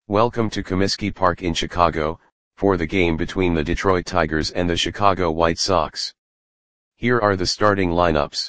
Welcome to Comiskey Park in Chicago, for the game between the Detroit Tigers and the Chicago White Sox. Here are the starting lineups.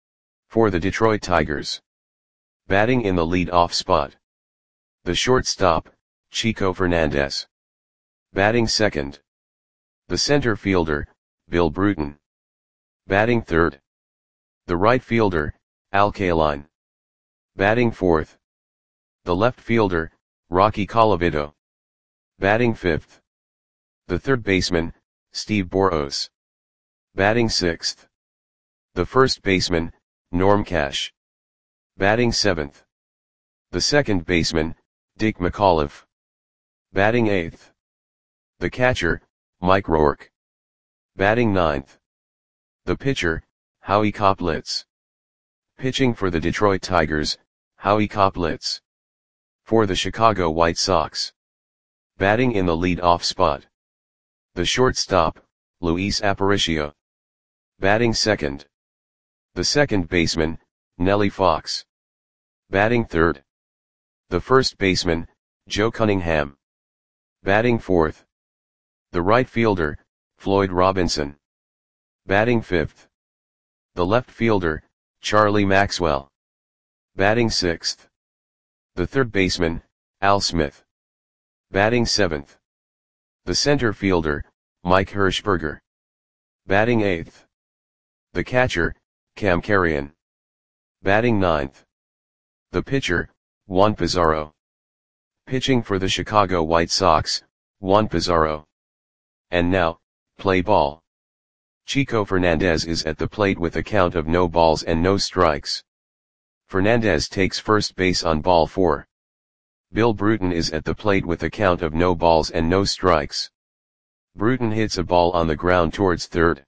For the Detroit Tigers. Batting in the lead-off spot. The shortstop, Chico Fernandez. Batting second. The center fielder, Bill Bruton. Batting third. The right fielder, Al Kaline. Batting fourth. The left fielder, Rocky Colavito. Batting fifth. The third baseman, Steve Boros. Batting sixth. The first baseman, Norm Cash. Batting seventh. The second baseman, Dick McAuliffe. Batting eighth. The catcher, Mike Rourke. Batting ninth. The pitcher, Howie Koplitz. Pitching for the Detroit Tigers, Howie Koplitz. For the Chicago White Sox. Batting in the lead-off spot. The shortstop, Luis Aparicio. Batting second. The second baseman, Nellie Fox. Batting third. The first baseman, Joe Cunningham. Batting fourth. The right fielder, Floyd Robinson. Batting fifth. The left fielder, Charlie Maxwell. Batting sixth. The third baseman, Al Smith. Batting seventh. The center fielder, Mike Hirschberger. Batting eighth. The catcher, Cam Carrion. Batting ninth. The pitcher, Juan Pizarro. Pitching for the Chicago White Sox, Juan Pizarro. And now, play ball. Chico Fernandez is at the plate with a count of no balls and no strikes. Fernandez takes first base on ball 4. Bill Bruton is at the plate with a count of no balls and no strikes. Bruton hits a ball on the ground towards third.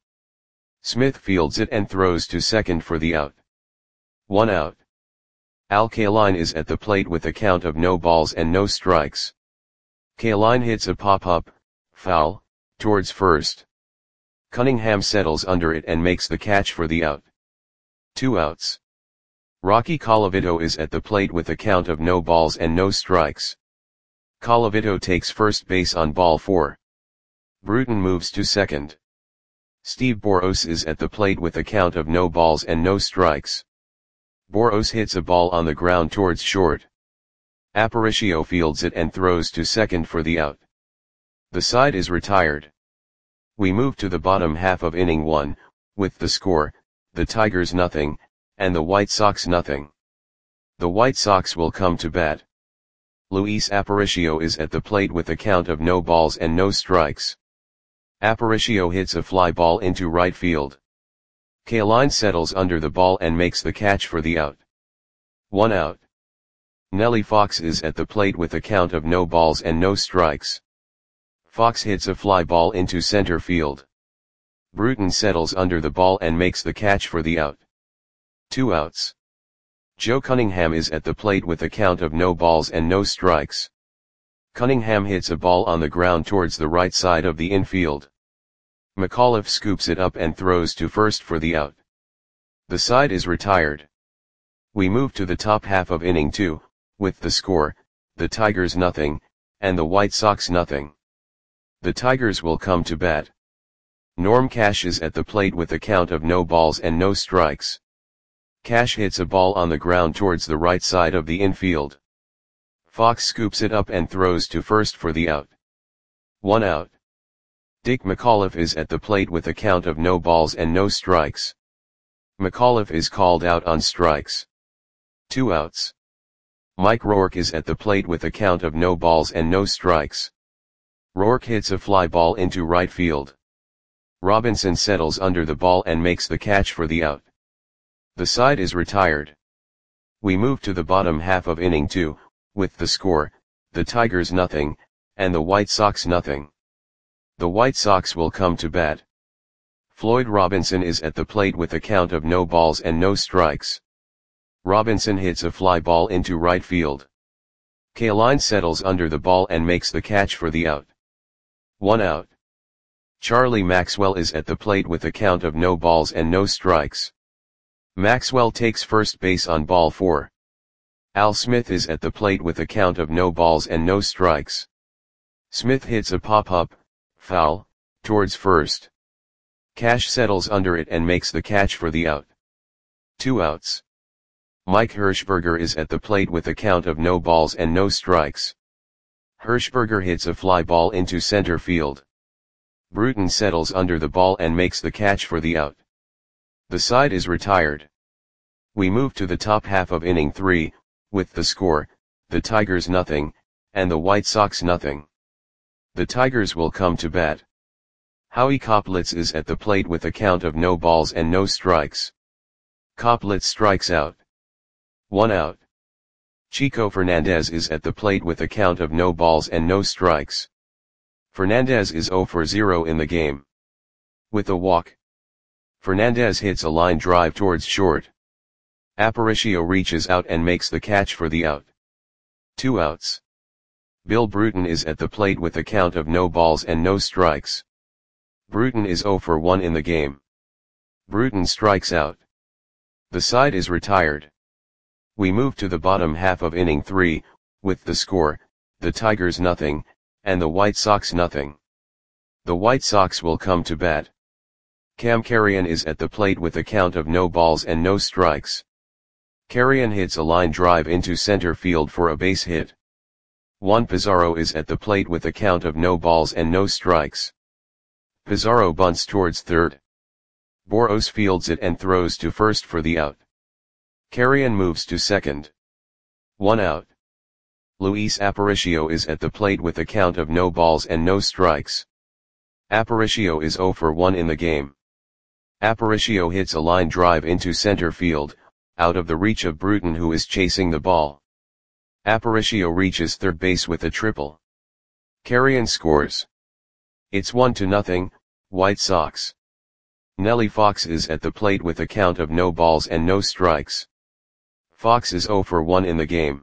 Smith fields it and throws to second for the out. 1 out. Al Kaline is at the plate with a count of no balls and no strikes. Kaline hits a pop-up, foul, towards first. Cunningham settles under it and makes the catch for the out. 2 outs. Rocky Colavito is at the plate with a count of no balls and no strikes. Colavito takes first base on ball 4. Bruton moves to second. Steve Boros is at the plate with a count of no balls and no strikes. Boros hits a ball on the ground towards short. Aparicio fields it and throws to second for the out. The side is retired. We move to the bottom half of inning 1, with the score, the Tigers nothing, and the White Sox nothing. The White Sox will come to bat. Luis Aparicio is at the plate with a count of no balls and no strikes. Aparicio hits a fly ball into right field. Kaline settles under the ball and makes the catch for the out. 1 out. Nellie Fox is at the plate with a count of no balls and no strikes. Fox hits a fly ball into center field. Bruton settles under the ball and makes the catch for the out. 2 outs. Joe Cunningham is at the plate with a count of no balls and no strikes. Cunningham hits a ball on the ground towards the right side of the infield. McAuliffe scoops it up and throws to first for the out. The side is retired. We move to the top half of inning 2, with the score, the Tigers nothing, and the White Sox nothing. The Tigers will come to bat. Norm Cash is at the plate with a count of no balls and no strikes. Cash hits a ball on the ground towards the right side of the infield. Fox scoops it up and throws to first for the out. 1 out. Dick McAuliffe is at the plate with a count of no balls and no strikes. McAuliffe is called out on strikes. 2 outs. Mike Rourke is at the plate with a count of no balls and no strikes. Rourke hits a fly ball into right field. Robinson settles under the ball and makes the catch for the out. The side is retired. We move to the bottom half of inning 2, with the score, the Tigers nothing, and the White Sox nothing. The White Sox will come to bat. Floyd Robinson is at the plate with a count of no balls and no strikes. Robinson hits a fly ball into right field. Kaline settles under the ball and makes the catch for the out. 1 out. Charlie Maxwell is at the plate with a count of no balls and no strikes. Maxwell takes first base on ball 4. Al Smith is at the plate with a count of no balls and no strikes. Smith hits a pop-up, foul, towards first. Cash settles under it and makes the catch for the out. 2 outs. Mike Hirschberger is at the plate with a count of no balls and no strikes. Hirschberger hits a fly ball into center field. Bruton settles under the ball and makes the catch for the out. The side is retired. We move to the top half of inning 3, with the score, the Tigers nothing, and the White Sox nothing. The Tigers will come to bat. Howie Koplitz is at the plate with a count of no balls and no strikes. Koplitz strikes out. 1 out. Chico Fernandez is at the plate with a count of no balls and no strikes. Fernandez is 0 for 0 in the game. With a walk, Fernandez hits a line drive towards short. Aparicio reaches out and makes the catch for the out. 2 outs. Bill Bruton is at the plate with a count of no balls and no strikes. Bruton is 0 for 1 in the game. Bruton strikes out. The side is retired. We move to the bottom half of inning 3, with the score, the Tigers nothing, and the White Sox nothing. The White Sox will come to bat. Cam Carrion is at the plate with a count of no balls and no strikes. Carrion hits a line drive into center field for a base hit. Juan Pizarro is at the plate with a count of no balls and no strikes. Pizarro bunts towards third. Boros fields it and throws to first for the out. Carrion moves to second. 1 out. Luis Aparicio is at the plate with a count of no balls and no strikes. Aparicio is 0 for 1 in the game. Aparicio hits a line drive into center field, out of the reach of Bruton who is chasing the ball. Aparicio reaches third base with a triple. Carrion scores. It's 1-0, White Sox. Nellie Fox is at the plate with a count of no balls and no strikes. Fox is 0 for 1 in the game.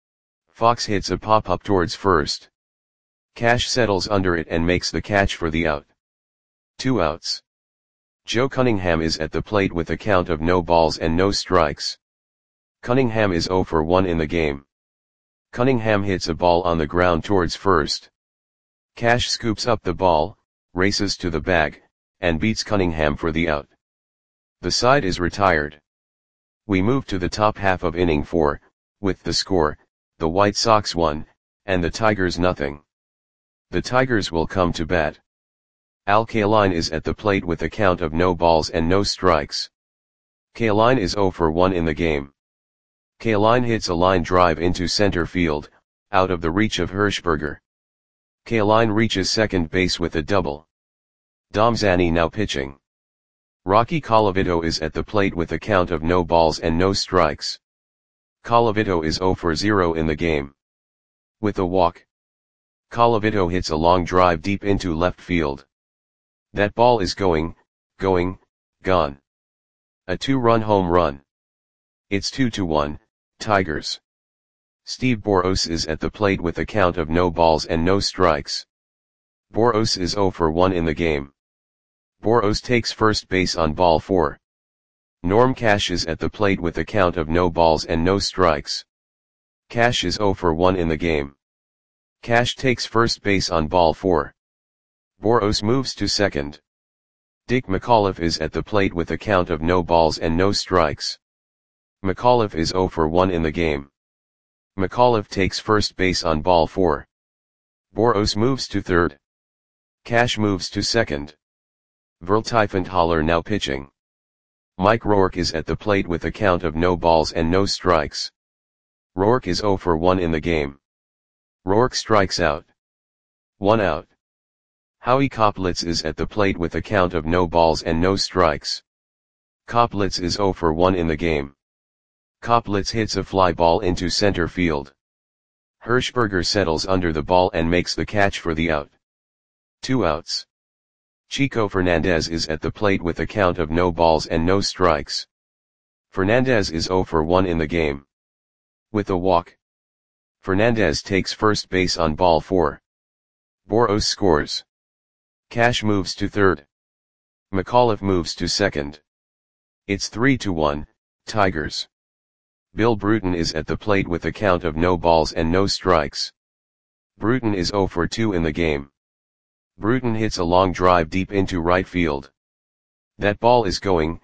Fox hits a pop-up towards first. Cash settles under it and makes the catch for the out. 2 outs. Joe Cunningham is at the plate with a count of no balls and no strikes. Cunningham is 0 for 1 in the game. Cunningham hits a ball on the ground towards first. Cash scoops up the ball, races to the bag, and beats Cunningham for the out. The side is retired. We move to the top half of inning 4, with the score, the White Sox 1, and the Tigers nothing. The Tigers will come to bat. Al Kaline is at the plate with a count of no balls and no strikes. Kaline is 0 for 1 in the game. Kaline hits a line drive into center field, out of the reach of Hirschberger. Kaline reaches second base with a double. Dom Zanni now pitching. Rocky Colavito is at the plate with a count of no balls and no strikes. Colavito is 0 for 0 in the game. With a walk, Colavito hits a long drive deep into left field. That ball is gone. A 2-run home run. It's 2-1, Tigers. Steve Boros is at the plate with a count of no balls and no strikes. Boros is 0 for 1 in the game. Boros takes first base on ball 4. Norm Cash is at the plate with a count of no balls and no strikes. Cash is 0 for 1 in the game. Cash takes first base on ball 4. Boros moves to second. Dick McAuliffe is at the plate with a count of no balls and no strikes. McAuliffe is 0 for 1 in the game. McAuliffe takes first base on ball 4. Boros moves to third. Cash moves to second. Vertiefenthaler now pitching. Mike Rourke is at the plate with a count of no balls and no strikes. Rourke is 0 for 1 in the game. Rourke strikes out. 1 out. Howie Koplitz is at the plate with a count of no balls and no strikes. Koplitz is 0 for 1 in the game. Koplitz hits a fly ball into center field. Hirschberger settles under the ball and makes the catch for the out. 2 outs. Chico Fernandez is at the plate with a count of no balls and no strikes. Fernandez is 0 for 1 in the game. With a walk, Fernandez takes first base on ball 4. Boros scores. Cash moves to third. McAuliffe moves to second. It's 3-1, Tigers. Bill Bruton is at the plate with a count of no balls and no strikes. Bruton is 0 for 2 in the game. Bruton hits a long drive deep into right field. That ball is gone.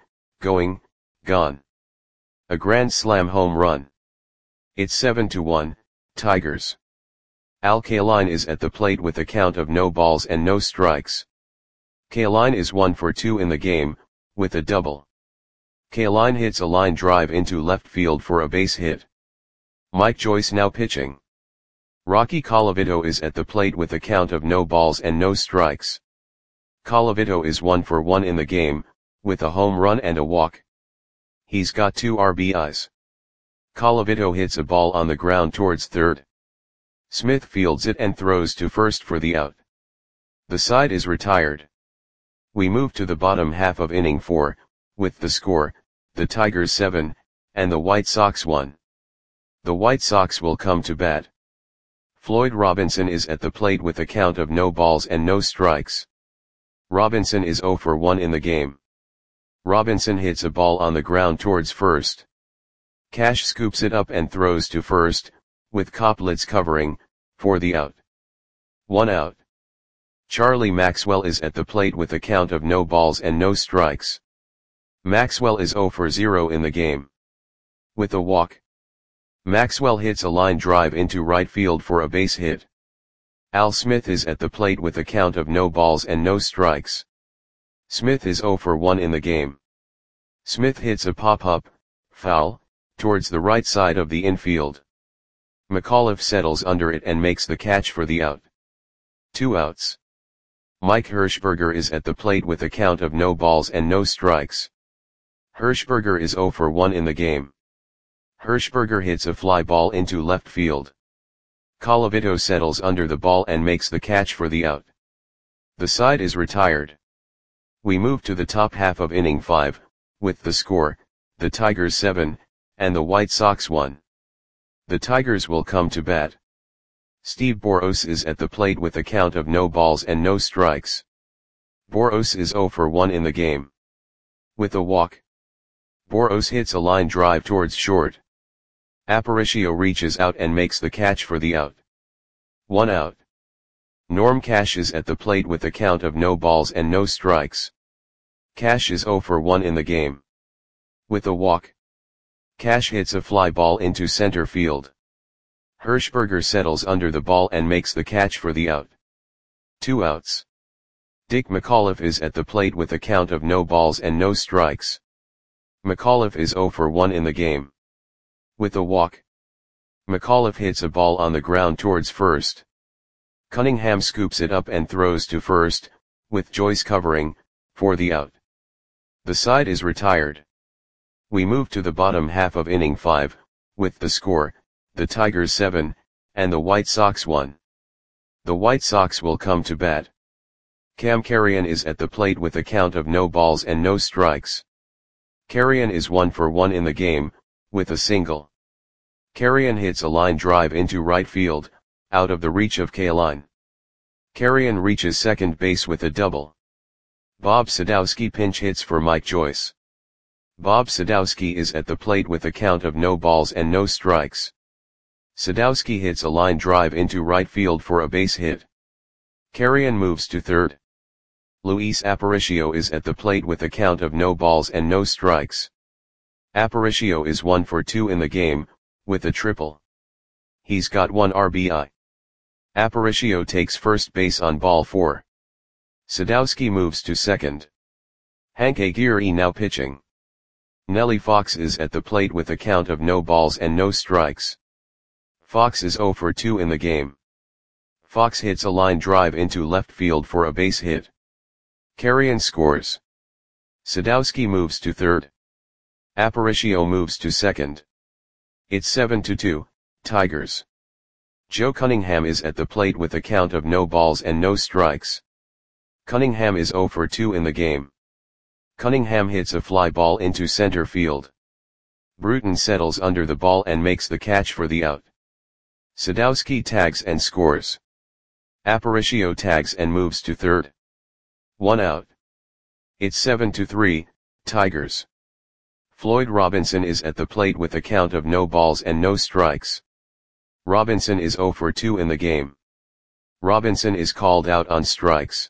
A grand slam home run. It's 7-1, Tigers. Al Kaline is at the plate with a count of no balls and no strikes. Kaline is 1 for 2 in the game, with a double. Kaline hits a line drive into left field for a base hit. Mike Joyce now pitching. Rocky Colavito is at the plate with a count of no balls and no strikes. Colavito is 1 for 1 in the game, with a home run and a walk. He's got 2 RBIs. Colavito hits a ball on the ground towards third. Smith fields it and throws to first for the out. The side is retired. We move to the bottom half of inning 4, with the score, the Tigers 7, and the White Sox 1. The White Sox will come to bat. Floyd Robinson is at the plate with a count of no balls and no strikes. Robinson is 0 for 1 in the game. Robinson hits a ball on the ground towards first. Cash scoops it up and throws to first, with Koplitz covering, for the out. 1 out. Charlie Maxwell is at the plate with a count of no balls and no strikes. Maxwell is 0 for 0 in the game. With a walk. Maxwell hits a line drive into right field for a base hit. Al Smith is at the plate with a count of no balls and no strikes. Smith is 0 for 1 in the game. Smith hits a pop-up, foul, towards the right side of the infield. McAuliffe settles under it and makes the catch for the out. 2 outs. Mike Hirschberger is at the plate with a count of no balls and no strikes. Hirschberger is 0 for 1 in the game. Hirschberger hits a fly ball into left field. Colavito settles under the ball and makes the catch for the out. The side is retired. We move to the top half of inning 5, with the score, the Tigers 7, and the White Sox 1. The Tigers will come to bat. Steve Boros is at the plate with a count of no balls and no strikes. Boros is 0 for 1 in the game. With a walk. Boros hits a line drive towards short. Aparicio reaches out and makes the catch for the out. 1 out. Norm Cash is at the plate with a count of no balls and no strikes. Cash is 0 for 1 in the game. With a walk. Cash hits a fly ball into center field. Hirschberger settles under the ball and makes the catch for the out. 2 outs. Dick McAuliffe is at the plate with a count of no balls and no strikes. McAuliffe is 0 for 1 in the game. With a walk. McAuliffe hits a ball on the ground towards first. Cunningham scoops it up and throws to first, with Joyce covering, for the out. The side is retired. We move to the bottom half of inning 5, with the score, the Tigers 7, and the White Sox 1. The White Sox will come to bat. Cam Carrion is at the plate with a count of no balls and no strikes. Carrion is 1 for 1 in the game, with a single. Carrion hits a line drive into right field, out of the reach of Kaline. Carrion reaches second base with a double. Bob Sadowski pinch hits for Mike Joyce. Bob Sadowski is at the plate with a count of no balls and no strikes. Sadowski hits a line drive into right field for a base hit. Carrion moves to third. Luis Aparicio is at the plate with a count of no balls and no strikes. Aparicio is 1 for 2 in the game, with a triple. He's got 1 RBI. Aparicio takes first base on ball 4. Sadowski moves to second. Hank Aguirre now pitching. Nellie Fox is at the plate with a count of no balls and no strikes. Fox is 0 for 2 in the game. Fox hits a line drive into left field for a base hit. Carrion scores. Sadowski moves to third. Aparicio moves to second. It's 7-2, Tigers. Joe Cunningham is at the plate with a count of no balls and no strikes. Cunningham is 0 for 2 in the game. Cunningham hits a fly ball into center field. Bruton settles under the ball and makes the catch for the out. Sadowski tags and scores. Aparicio tags and moves to third. 1 out. It's 7-3, Tigers. Floyd Robinson is at the plate with a count of no balls and no strikes. Robinson is 0 for 2 in the game. Robinson is called out on strikes.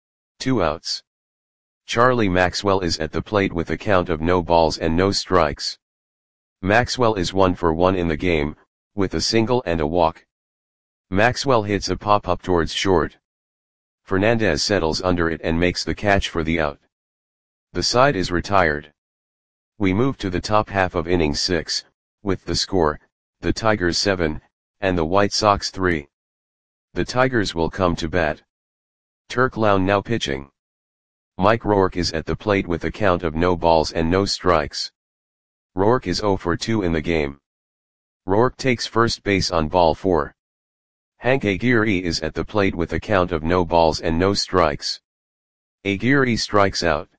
2 outs. Charlie Maxwell is at the plate with a count of no balls and no strikes. Maxwell is 1 for 1 in the game, with a single and a walk. Maxwell hits a pop-up towards short. Fernandez settles under it and makes the catch for the out. The side is retired. We move to the top half of inning 6, with the score, the Tigers 7, and the White Sox 3. The Tigers will come to bat. Turk Lown now pitching. Mike Rourke is at the plate with a count of no balls and no strikes. Rourke is 0 for 2 in the game. Rourke takes first base on ball 4. Hank Aguirre is at the plate with a count of no balls and no strikes. Aguirre strikes out.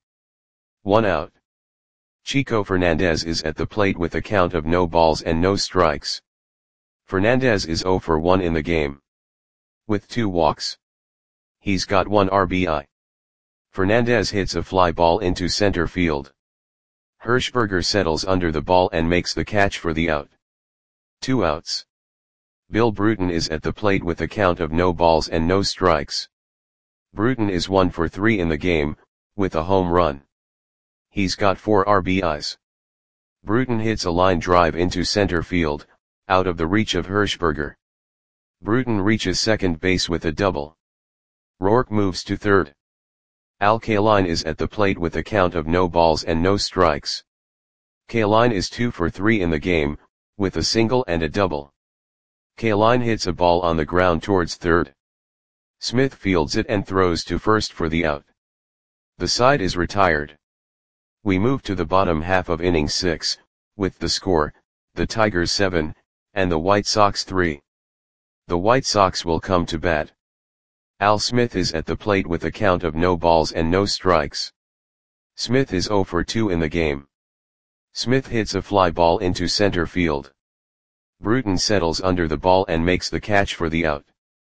1 out. Chico Fernandez is at the plate with a count of no balls and no strikes. Fernandez is 0 for 1 in the game. With 2 walks. He's got 1 RBI. Fernandez hits a fly ball into center field. Hirschberger settles under the ball and makes the catch for the out. 2 outs. Bill Bruton is at the plate with a count of no balls and no strikes. Bruton is 1 for 3 in the game, with a home run. He's got 4 RBIs. Bruton hits a line drive into center field, out of the reach of Hirschberger. Bruton reaches second base with a double. Rourke moves to third. Al Kaline is at the plate with a count of no balls and no strikes. Kaline is 2 for 3 in the game, with a single and a double. Kaline hits a ball on the ground towards third. Smith fields it and throws to first for the out. The side is retired. We move to the bottom half of inning 6, with the score, the Tigers 7, and the White Sox 3. The White Sox will come to bat. Al Smith is at the plate with a count of no balls and no strikes. Smith is 0 for 2 in the game. Smith hits a fly ball into center field. Bruton settles under the ball and makes the catch for the out.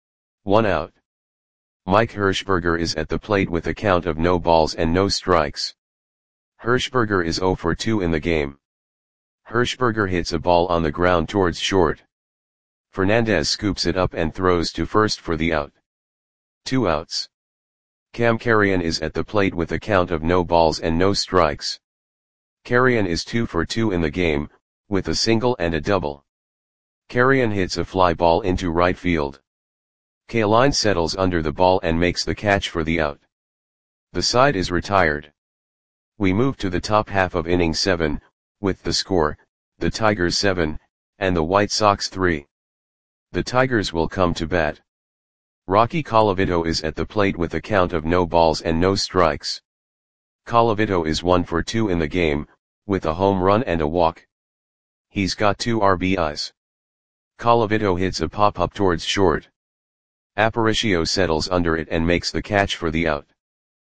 1 out. Mike Hirschberger is at the plate with a count of no balls and no strikes. Hirschberger is 0 for 2 in the game. Hirschberger hits a ball on the ground towards short. Fernandez scoops it up and throws to first for the out. 2 outs. Cam Carrion is at the plate with a count of no balls and no strikes. Carrion is 2 for 2 in the game, with a single and a double. Carrion hits a fly ball into right field. Kaline settles under the ball and makes the catch for the out. The side is retired. We move to the top half of inning 7, with the score, the Tigers 7, and the White Sox 3. The Tigers will come to bat. Rocky Colavito is at the plate with a count of no balls and no strikes. Colavito is 1 for 2 in the game, with a home run and a walk. He's got 2 RBIs. Colavito hits a pop-up towards short. Aparicio settles under it and makes the catch for the out.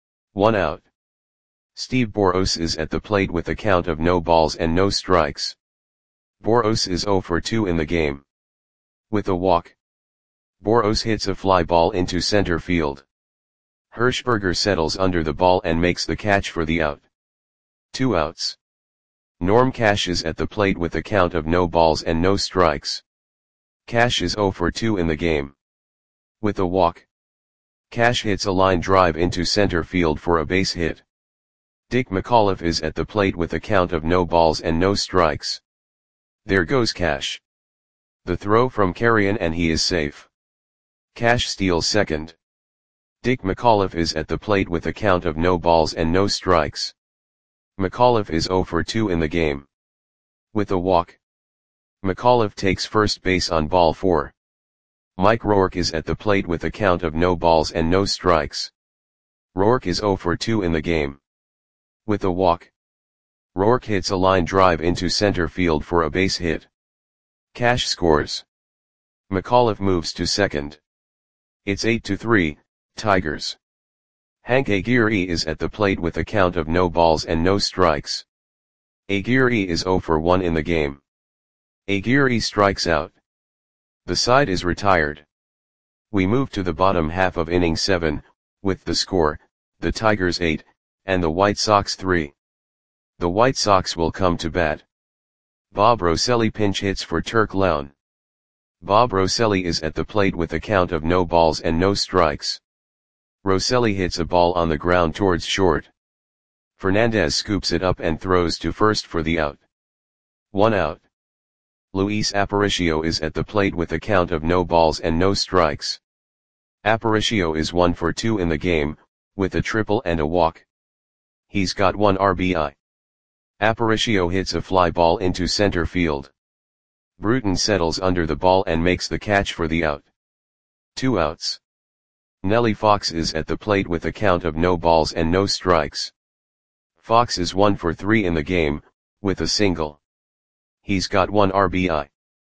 1 out. Steve Boros is at the plate with a count of no balls and no strikes. Boros is 0 for 2 in the game. With a walk. Boros hits a fly ball into center field. Hirschberger settles under the ball and makes the catch for the out. 2 outs. Norm Cash is at the plate with a count of no balls and no strikes. Cash is 0 for 2 in the game. With a walk. Cash hits a line drive into center field for a base hit. Dick McAuliffe is at the plate with a count of no balls and no strikes. There goes Cash. The throw from Carrion and he is safe. Cash steals second. Dick McAuliffe is at the plate with a count of no balls and no strikes. McAuliffe is 0 for 2 in the game. With a walk. McAuliffe takes first base on ball 4. Mike Rourke is at the plate with a count of no balls and no strikes. Rourke is 0 for 2 in the game. With a walk. Rourke hits a line drive into center field for a base hit. Cash scores. McAuliffe moves to second. It's 8-3, Tigers. Hank Aguirre is at the plate with a count of no balls and no strikes. Aguirre is 0 for 1 in the game. Aguirre strikes out. The side is retired. We move to the bottom half of inning 7, with the score, the Tigers 8, and the White Sox 3. The White Sox will come to bat. Bob Rosselli pinch hits for Turk Lown. Bob Rosselli is at the plate with a count of no balls and no strikes. Rosselli hits a ball on the ground towards short. Fernandez scoops it up and throws to first for the out. 1 out. Luis Aparicio is at the plate with a count of no balls and no strikes. Aparicio is 1 for 2 in the game, with a triple and a walk. He's got 1 RBI. Aparicio hits a fly ball into center field. Bruton settles under the ball and makes the catch for the out. 2 outs. Nelly Fox is at the plate with a count of no balls and no strikes. Fox is 1 for 3 in the game, with a single. He's got 1 RBI.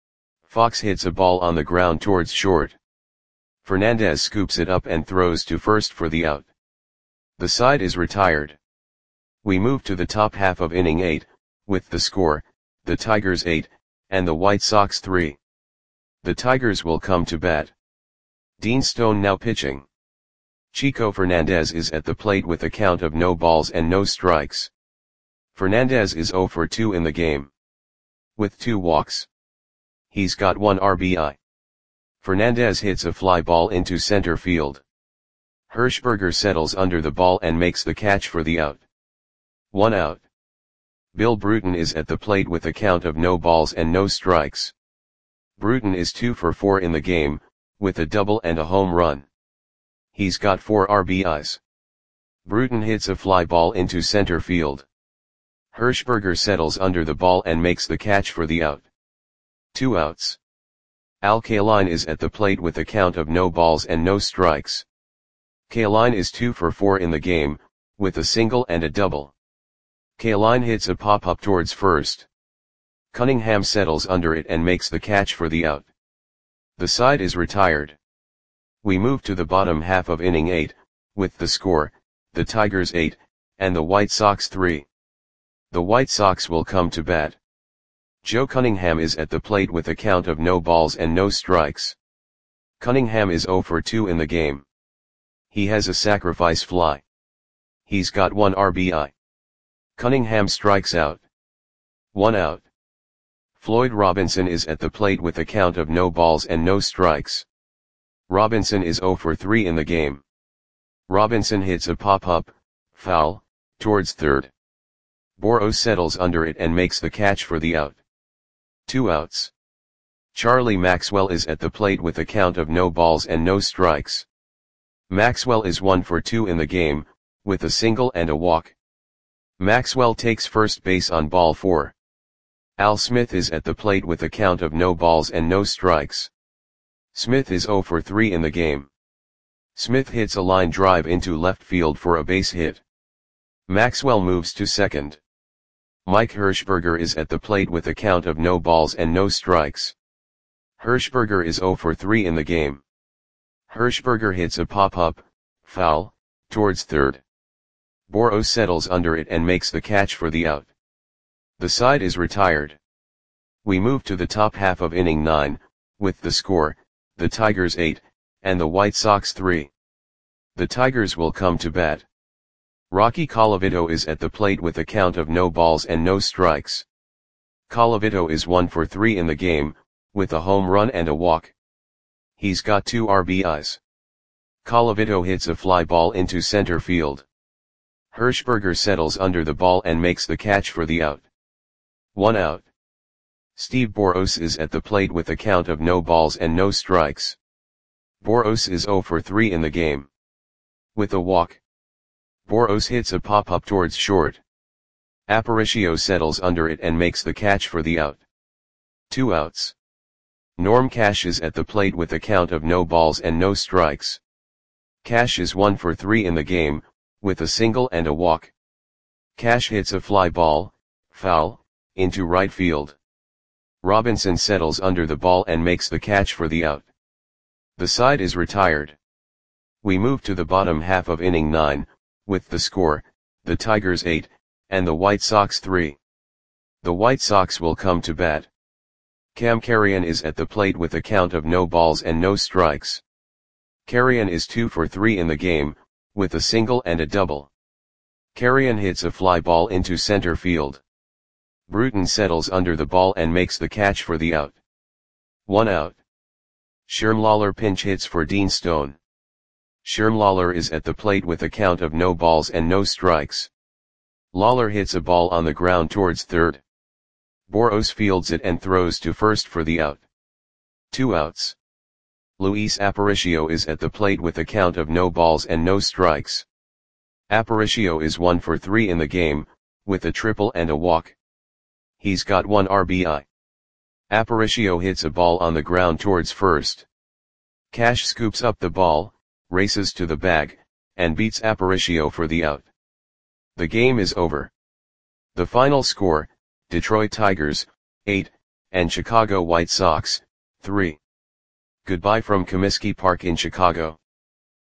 Fox hits a ball on the ground towards short. Fernandez scoops it up and throws to first for the out. The side is retired. We move to the top half of inning 8, with the score, the Tigers 8, and the White Sox 3. The Tigers will come to bat. Dean Stone now pitching. Chico Fernandez is at the plate with a count of no balls and no strikes. Fernandez is 0 for 2 in the game, with 2 walks. He's got 1 RBI. Fernandez hits a fly ball into center field. Hirschberger settles under the ball and makes the catch for the out. 1 out. Bill Bruton is at the plate with a count of no balls and no strikes. Bruton is 2 for 4 in the game, with a double and a home run. He's got 4 RBIs. Bruton hits a fly ball into center field. Hirschberger settles under the ball and makes the catch for the out. 2 outs. Al Kaline is at the plate with a count of no balls and no strikes. Kaline is 2 for 4 in the game, with a single and a double. Kaline hits a pop-up towards first. Cunningham settles under it and makes the catch for the out. The side is retired. We move to the bottom half of inning 8, with the score, the Tigers 8, and the White Sox 3. The White Sox will come to bat. Joe Cunningham is at the plate with a count of no balls and no strikes. Cunningham is 0 for 2 in the game. He has a sacrifice fly. He's got 1 RBI. Cunningham strikes out. 1 out. Floyd Robinson is at the plate with a count of no balls and no strikes. Robinson is 0 for 3 in the game. Robinson hits a pop-up, foul, towards third. Boros settles under it and makes the catch for the out. 2 outs. Charlie Maxwell is at the plate with a count of no balls and no strikes. Maxwell is 1 for 2 in the game, with a single and a walk. Maxwell takes first base on ball 4. Al Smith is at the plate with a count of no balls and no strikes. Smith is 0 for 3 in the game. Smith hits a line drive into left field for a base hit. Maxwell moves to second. Mike Hirschberger is at the plate with a count of no balls and no strikes. Hirschberger is 0 for 3 in the game. Hirschberger hits a pop-up, foul, towards third. Boros settles under it and makes the catch for the out. The side is retired. We move to the top half of inning 9, with the score, the Tigers 8, and the White Sox 3. The Tigers will come to bat. Rocky Colavito is at the plate with a count of no balls and no strikes. Colavito is 1 for 3 in the game, with a home run and a walk. He's got 2 RBIs. Colavito hits a fly ball into center field. Hirschberger settles under the ball and makes the catch for the out. 1 out. Steve Boros is at the plate with a count of no balls and no strikes. Boros is 0 for 3 in the game, with a walk. Boros hits a pop-up towards short. Aparicio settles under it and makes the catch for the out. 2 outs. Norm Cash is at the plate with a count of no balls and no strikes. Cash is 1 for 3 in the game, with a single and a walk. Cash hits a fly ball, foul, into right field. Robinson settles under the ball and makes the catch for the out. The side is retired. We move to the bottom half of inning 9, with the score, the Tigers 8, and the White Sox 3. The White Sox will come to bat. Cam Carrion is at the plate with a count of no balls and no strikes. Carrion is 2 for 3 in the game, with a single and a double. Carrion hits a fly ball into center field. Bruton settles under the ball and makes the catch for the out. 1 out. Schermlauer pinch hits for Dean Stone. Schermlauer is at the plate with a count of no balls and no strikes. Lawler hits a ball on the ground towards third. Boros fields it and throws to first for the out. 2 outs. Luis Aparicio is at the plate with a count of no balls and no strikes. Aparicio is 1 for 3 in the game, with a triple and a walk. He's got 1 RBI. Aparicio hits a ball on the ground towards first. Cash scoops up the ball, races to the bag, and beats Aparicio for the out. The game is over. The final score, Detroit Tigers, 8, and Chicago White Sox, 3. Goodbye from Comiskey Park in Chicago.